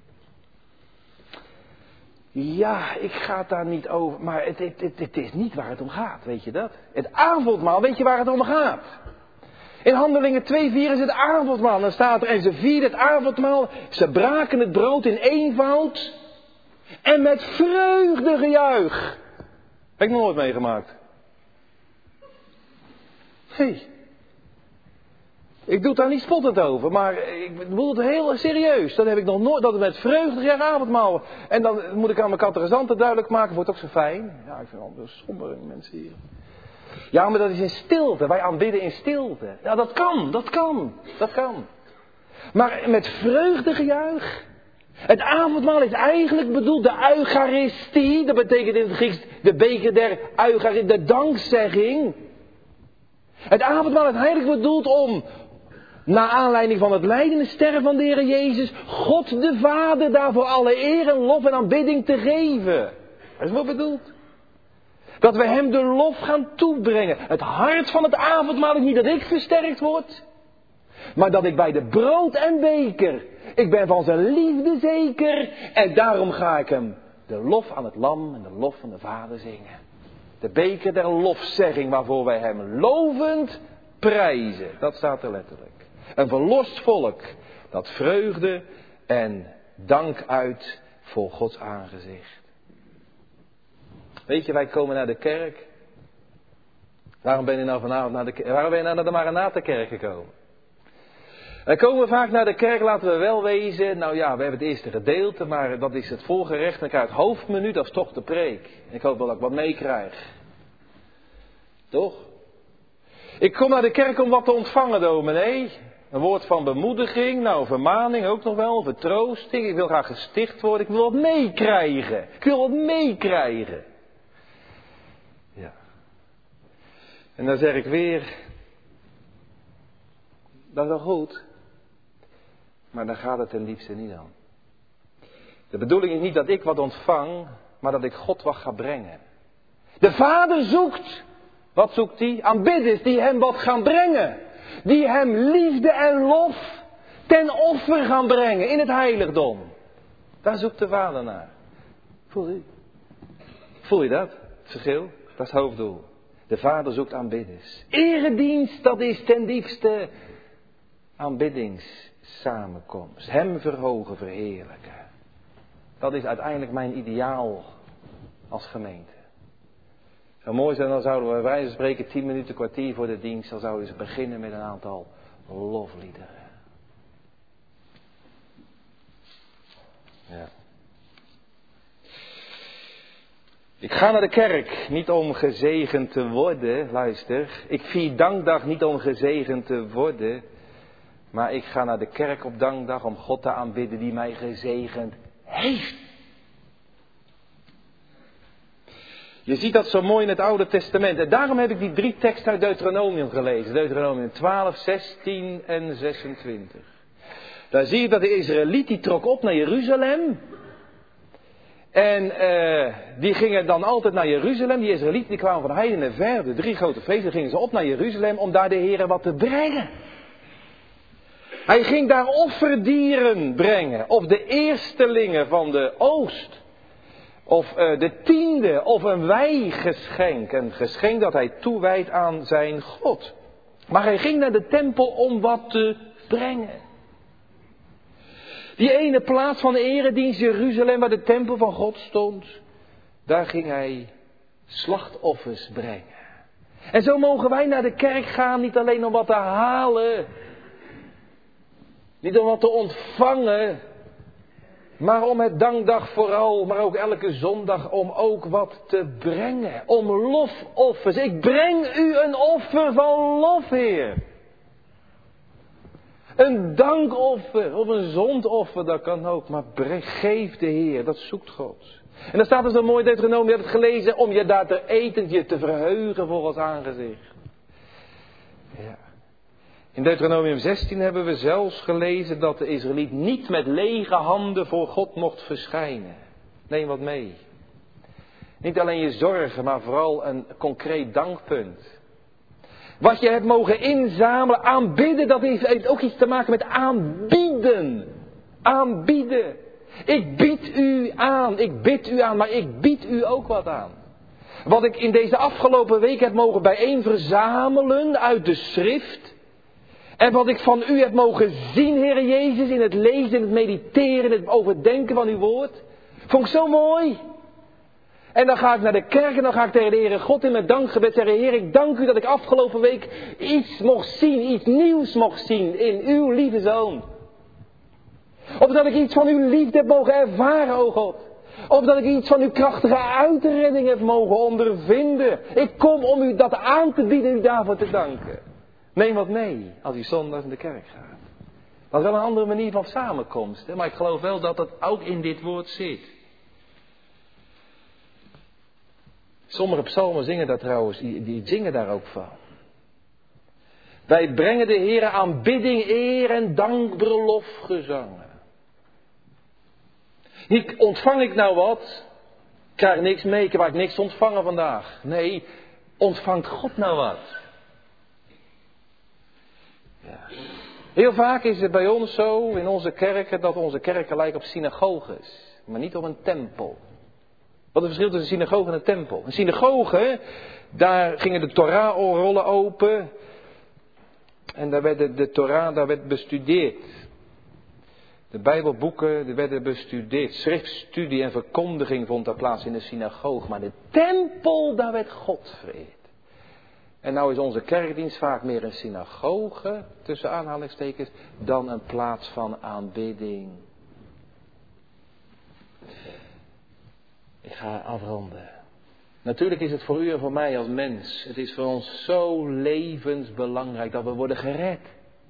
ja, ik ga het daar niet over, maar het is niet waar het om gaat, weet je dat? Het avondmaal, weet je waar het om gaat? In Handelingen 2:4 is het avondmaal, dan staat er, en ze vierden het avondmaal, ze braken het brood in eenvoud en met vreugdegejuich. Heb ik nog nooit meegemaakt. Hey. Ik doe het daar niet spottend over, maar ik bedoel het heel serieus. Dat heb ik nog nooit, dat het met vreugdegejuich avondmaal. En dan moet ik aan mijn catechisanten duidelijk maken, wordt ook zo fijn. Ja, ik vind het wel somber mensen hier. Ja, maar dat is in stilte, wij aanbidden in stilte. Ja, dat kan. Maar met vreugdegejuich. Het avondmaal is eigenlijk bedoeld de Eucharistie. Dat betekent in het Grieks de beker der Eucharistie, de dankzegging. Het avondmaal is eigenlijk bedoeld om, naar aanleiding van het lijden en sterven van de Heer Jezus, God de Vader daarvoor alle eer en lof en aanbidding te geven. Dat is wat bedoeld. Dat we hem de lof gaan toebrengen. Het hart van het avondmaal is niet dat ik versterkt word, maar dat ik bij de brood en beker, ik ben van zijn liefde zeker en daarom ga ik hem de lof aan het lam en de lof van de Vader zingen. De beker der lofzegging waarvoor wij hem lovend prijzen. Dat staat er letterlijk. Een verlost volk dat vreugde en dank uit voor Gods aangezicht. Weet je, wij komen naar de kerk. Waarom ben je nou vanavond naar de kerk? Waarom ben je nou naar de Maranatha-kerk gekomen? Wij komen vaak naar de kerk, laten we wel wezen. Nou ja, we hebben het eerste gedeelte, maar dat is het voorgerecht. Dan krijg je het hoofdmenu, dat is toch de preek. Ik hoop wel dat ik wat meekrijg. Toch? Ik kom naar de kerk om wat te ontvangen, dominee. Een woord van bemoediging, nou vermaning ook nog wel, vertroosting. Ik wil graag gesticht worden, ik wil wat meekrijgen. Ja. En dan zeg ik weer, dat is wel goed. Maar daar gaat het ten diepste niet om. De bedoeling is niet dat ik wat ontvang, maar dat ik God wat ga brengen. De Vader zoekt. Wat zoekt hij? Aanbidders die hem wat gaan brengen. Die hem liefde en lof ten offer gaan brengen in het heiligdom. Daar zoekt de Vader naar. Voel je dat? Het verschil? Dat is het hoofddoel. De Vader zoekt aanbidders. Eredienst, dat is ten diepste aanbiddingssamenkomst. Hem verhogen, verheerlijken. Dat is uiteindelijk mijn ideaal als gemeente. Het zou mooi zijn, dan zouden we bij wijze van spreken 10 minuten, kwartier voor de dienst, dan zouden we beginnen met een aantal lofliederen. Ja. Ik ga naar de kerk, niet om gezegend te worden, luister. Ik vier dankdag niet om gezegend te worden. Maar ik ga naar de kerk op dankdag om God te aanbidden die mij gezegend heeft. Je ziet dat zo mooi in het Oude Testament. En daarom heb ik die 3 teksten uit Deuteronomium gelezen. Deuteronomium 12, 16 en 26. Daar zie je dat de Israëliet die trok op naar Jeruzalem. En die gingen dan altijd naar Jeruzalem. Die Israëlieten die kwamen van heiden en ver. De 3 grote feesten gingen ze op naar Jeruzalem om daar de Heere wat te brengen. Hij ging daar offerdieren brengen. Of de eerstelingen van de oogst. Of de 10e. Of een wijgeschenk. Een geschenk dat hij toewijdt aan zijn God. Maar hij ging naar de tempel om wat te brengen. Die ene plaats van de eredienst Jeruzalem waar de tempel van God stond. Daar ging hij slachtoffers brengen. En zo mogen wij naar de kerk gaan niet alleen om wat te halen. Niet om wat te ontvangen. Maar om het dankdag vooral, maar ook elke zondag om ook wat te brengen. Om lofoffers. Ik breng u een offer van lof, Heer. Een dankoffer of een zondoffer, dat kan ook. Maar geef de Heer, dat zoekt God. En dan staat er zo mooi in Deuteronomium, je hebt het gelezen, om je daar te eten, je te verheugen voor Gods aangezicht. Ja. In Deuteronomium 16 hebben we zelfs gelezen dat de Israëliet niet met lege handen voor God mocht verschijnen. Neem wat mee. Niet alleen je zorgen, maar vooral een concreet dankpunt. Wat je hebt mogen inzamelen, aanbidden, dat heeft ook iets te maken met aanbieden. Aanbieden. Ik bied u aan, ik bid u aan, maar ik bied u ook wat aan. Wat ik in deze afgelopen week heb mogen bijeen verzamelen uit de schrift. En wat ik van u heb mogen zien, Heere Jezus, in het lezen, in het mediteren, in het overdenken van uw woord. Vond ik zo mooi. En dan ga ik naar de kerk en dan ga ik tegen de Heere God in mijn dankgebed zeggen, Heer, ik dank u dat ik afgelopen week iets mocht zien, iets nieuws mocht zien in uw lieve Zoon. Of dat ik iets van uw liefde heb mogen ervaren, o God. Of dat ik iets van uw krachtige uitredding heb mogen ondervinden. Ik kom om u dat aan te bieden, u daarvoor te danken. Neem wat mee als u zondag in de kerk gaat. Dat is wel een andere manier van samenkomst, hè? Maar ik geloof wel dat dat ook in dit woord zit. Sommige psalmen zingen daar trouwens, die zingen daar ook van. Wij brengen de Heere aanbidding, eer en dankbrelofgezangen. Niet ontvang ik nou wat, krijg niks mee, ik heb niks ontvangen vandaag. Nee, ontvangt God nou wat? Ja. Heel vaak is het bij ons zo, in onze kerken, dat onze kerken lijken op synagoges, maar niet op een tempel. Wat is het verschil tussen een synagoge en een tempel? Een synagoge, daar gingen de Torah-rollen open. En daar werd de Torah werd bestudeerd. De Bijbelboeken die werden bestudeerd. Schriftstudie en verkondiging vond daar plaats in de synagoge. Maar de tempel, daar werd God vereerd. En nou is onze kerkdienst vaak meer een synagoge, tussen aanhalingstekens, dan een plaats van aanbidding. Ik ga afronden. Natuurlijk is het voor u en voor mij als mens. Het is voor ons zo levensbelangrijk dat we worden gered.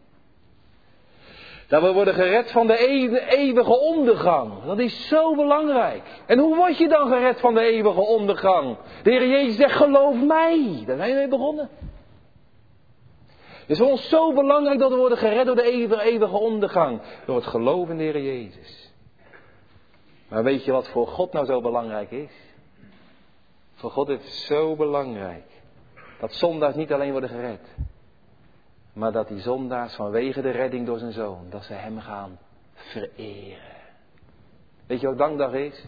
Dat we worden gered van de eeuwige ondergang. Dat is zo belangrijk. En hoe word je dan gered van de eeuwige ondergang? De Heer Jezus zegt, geloof mij. Daar zijn we mee begonnen. Het is voor ons zo belangrijk dat we worden gered door de eeuwige ondergang. Door het geloof in de Heer Jezus. Maar weet je wat voor God nou zo belangrijk is? Voor God is het zo belangrijk dat zondaars niet alleen worden gered. Maar dat die zondaars vanwege de redding door zijn Zoon, dat ze hem gaan vereren. Weet je wat dankdag is?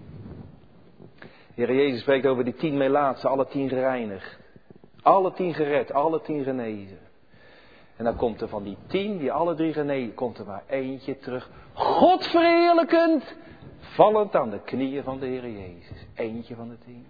De Heer Jezus spreekt over die 10 melaatsen, alle 10 gereinigd. Alle 10 gered, alle 10 genezen. En dan komt er van die 10, die alle 3 genezen, komt er maar eentje terug. God verheerlijkend, vallend aan de knieën van de Heer Jezus. Eentje van de 10.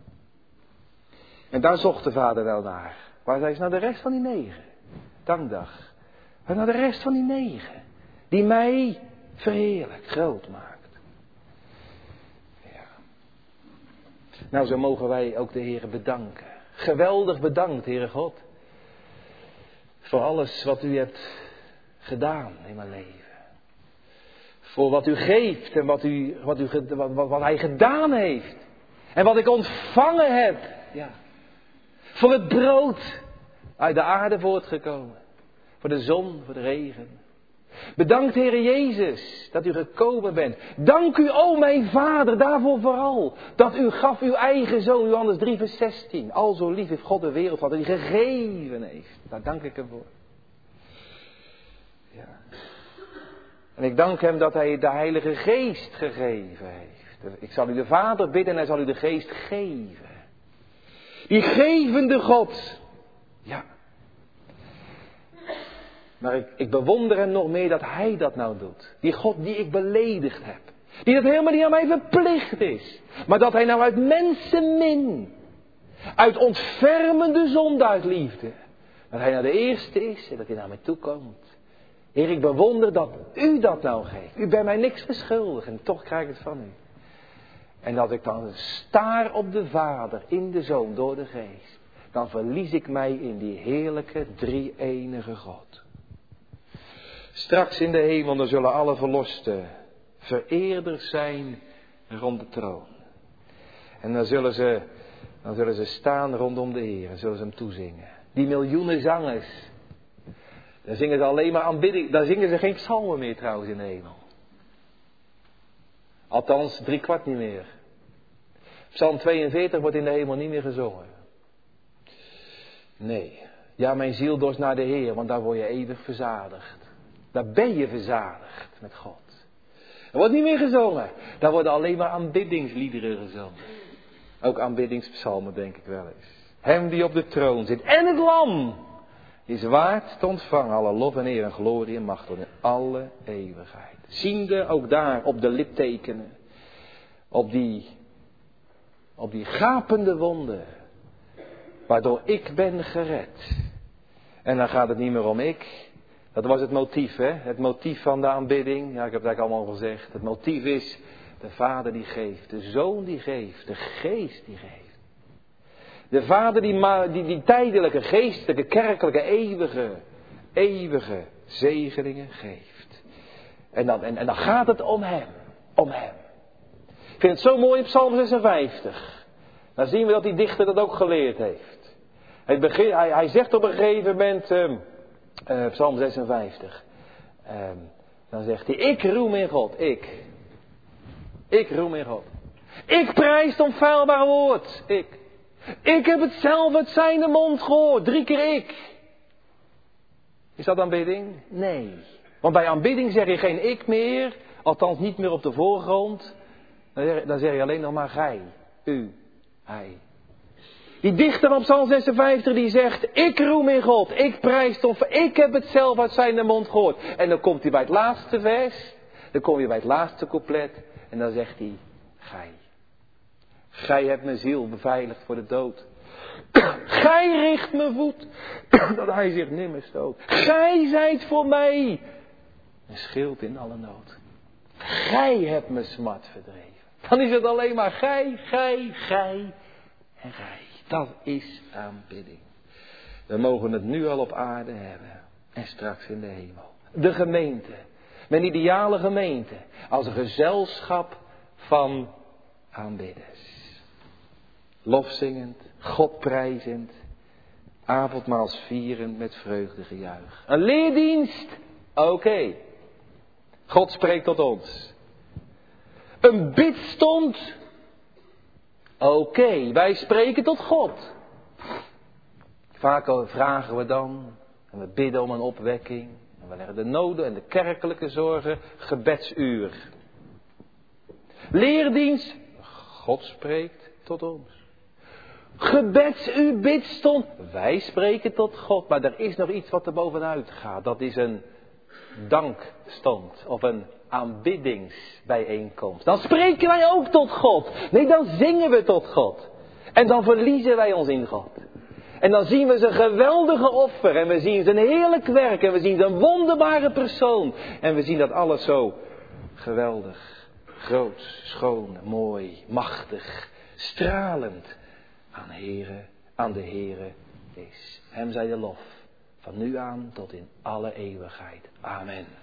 En daar zocht de Vader wel naar. Waar zijn ze nou de rest van die 9? Dankdag. Waar nou de rest van die 9? Die mij verheerlijkt, groot maakt. Ja. Nou, zo mogen wij ook de Heer bedanken. Geweldig bedankt, Heere God. Voor alles wat u hebt gedaan in mijn leven. Voor wat u geeft en wat hij gedaan heeft. En wat ik ontvangen heb. Ja. Voor het brood uit de aarde voortgekomen. Voor de zon, voor de regen. Bedankt, Heere Jezus, dat u gekomen bent. Dank u, o mijn Vader, daarvoor vooral. Dat u gaf uw eigen zoon, Johannes 3 vers 16. Al zo lief heeft God de wereld gehad, dat hij gegeven heeft. Daar dank ik hem voor. Ja. En ik dank hem dat hij de Heilige Geest gegeven heeft. Ik zal u de Vader bidden en hij zal u de Geest geven. Die gevende God. Ja. Maar ik bewonder hem nog meer dat hij dat nou doet. Die God die ik beledigd heb. Die dat helemaal niet aan mij verplicht is. Maar dat hij nou uit mensenmin. Uit ontfermende zonde uit liefde. Dat hij nou de eerste is en dat hij naar mij toe komt. Heer, ik bewonder dat u dat nou geeft. U bent mij niks verschuldigd en toch krijg ik het van u. En dat ik dan staar op de Vader, in de Zoon, door de Geest. Dan verlies ik mij in die heerlijke drie-enige God. Straks in de hemel dan zullen alle verlosten vereerders zijn rond de troon. En dan zullen ze staan rondom de Heer en zullen ze hem toezingen. Die miljoenen zangers. Dan zingen ze alleen maar aanbidding. Dan zingen ze geen psalmen meer trouwens in de hemel. Althans 3/4 niet meer. Psalm 42 wordt in de hemel niet meer gezongen. Nee. Ja, mijn ziel dorst naar de Heer, want daar word je eeuwig verzadigd. Daar ben je verzadigd met God. Er wordt niet meer gezongen. Daar worden alleen maar aanbiddingsliederen gezongen. Ook aanbiddingspsalmen denk ik wel eens. Hem die op de troon zit en het lam is waard te ontvangen alle lof en eer en glorie en macht tot in alle eeuwigheid. Ziende ook daar op de littekenen. Op die gapende wonden. Waardoor ik ben gered. En dan gaat het niet meer om ik. Dat was het motief, hè? Het motief van de aanbidding. Ja, ik heb het eigenlijk allemaal al gezegd. Het motief is de Vader die geeft. De Zoon die geeft. De Geest die geeft. De Vader die tijdelijke, geestelijke, kerkelijke, eeuwige zegeningen geeft. En dan gaat het om Hem. Om Hem. Ik vind het zo mooi op Psalm 56. Dan zien we dat die dichter dat ook geleerd heeft. Hij zegt op een gegeven moment, Psalm 56. Dan zegt hij, ik roem in God, ik roem in God. Ik prijs het onfeilbare woord, ik heb het zelf uit zijn mond gehoord, 3 keer ik. Is dat aanbidding? Nee. Want bij aanbidding zeg je geen ik meer, althans niet meer op de voorgrond. Dan zeg je alleen nog maar gij, u, hij. Die dichter op Psalm 56 die zegt, ik roem in God, ik prijs het onfeilbare, ik heb het zelf uit zijn mond gehoord. En dan komt hij bij het laatste vers, dan kom je bij het laatste couplet en dan zegt hij, gij. Gij hebt mijn ziel beveiligd voor de dood. Gij richt mijn voet, dat hij zich nimmer stoot. Gij zijt voor mij een schild in alle nood. Gij hebt mijn smart verdreven. Dan is het alleen maar gij en gij. Dat is aanbidding. We mogen het nu al op aarde hebben. En straks in de hemel. De gemeente. Mijn ideale gemeente. Als een gezelschap van aanbidders. Lofzingend, God prijzend, avondmaals vierend met vreugdegejuich. Een leerdienst? Oké. God spreekt tot ons. Een bidstond? Oké, wij spreken tot God. Vaak vragen we dan en we bidden om een opwekking. En we leggen de noden en de kerkelijke zorgen, gebedsuur. Leerdienst? God spreekt tot ons. gebedsuur, bidstond. Wij spreken tot God, maar er is nog iets wat er bovenuit gaat. Dat is een dankstond of een aanbiddingsbijeenkomst. Dan spreken wij ook tot God. Nee, dan zingen we tot God. En dan verliezen wij ons in God. En dan zien we zijn geweldige offer. En we zien zijn heerlijk werk. En we zien zijn wonderbare persoon. En we zien dat alles zo geweldig, groot, schoon, mooi, machtig, stralend aan de Heere is. Hem zij de lof. Van nu aan tot in alle eeuwigheid. Amen.